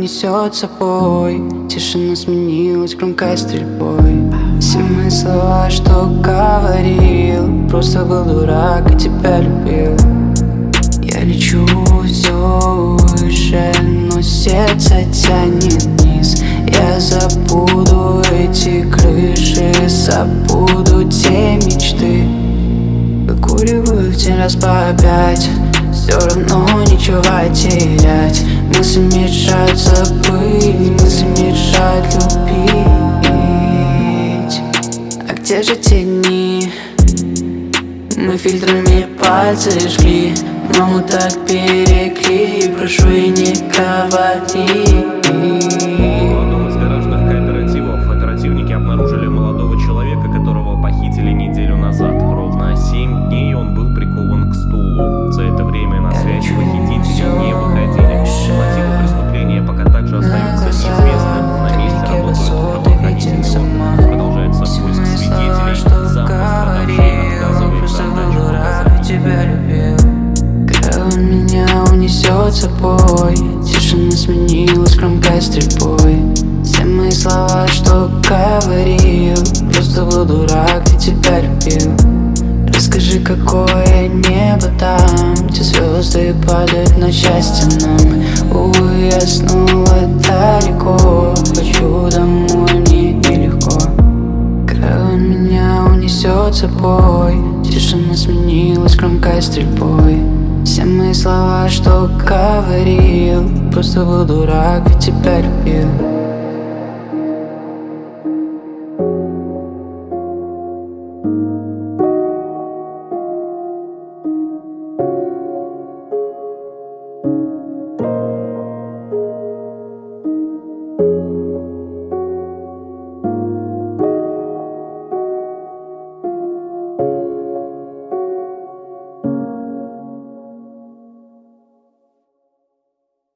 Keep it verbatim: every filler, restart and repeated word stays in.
унесет с собой. Тишина сменилась громкой стрельбой. Все мои слова, что говорил, просто был дурак и тебя любил. Я лечу все выше, но сердце тянет вниз. Я забуду эти крыши, забуду те мечты. Выкуриваю в день раз по пять, все равно ничего терять. Мысли мешают забыть, мысли мешают любить. А где же те дни? Мы фильтрами пальцы жгли, маму так перекли, прошу и не говори. В одном из гаражных кооперативов оперативники обнаружили молодого человека, которого похитили неделю назад. Ровно семь дней он был прикован к стулу. За это время на связь похитители не выходили. Мотивы преступления пока также остаются неизвестным. На месте работают правоохранительные органы. Продолжается поиск свидетелей. Сам пострадавший отказывается от дачи показаний. Когда он меня унесет с собой, тишина сменилась громкой стрельбой. Все мои слова, что говорил, просто был дурак и тебя любил. Расскажи, какое небо там, где звезды падают на счастье нам. Увы, я снова далеко, хочу домой, мне нелегко. Когда он меня унесет с собой, тишина сменилась громкой стрельбой. Все мои слова, что говорил, просто был дурак и тебя любил.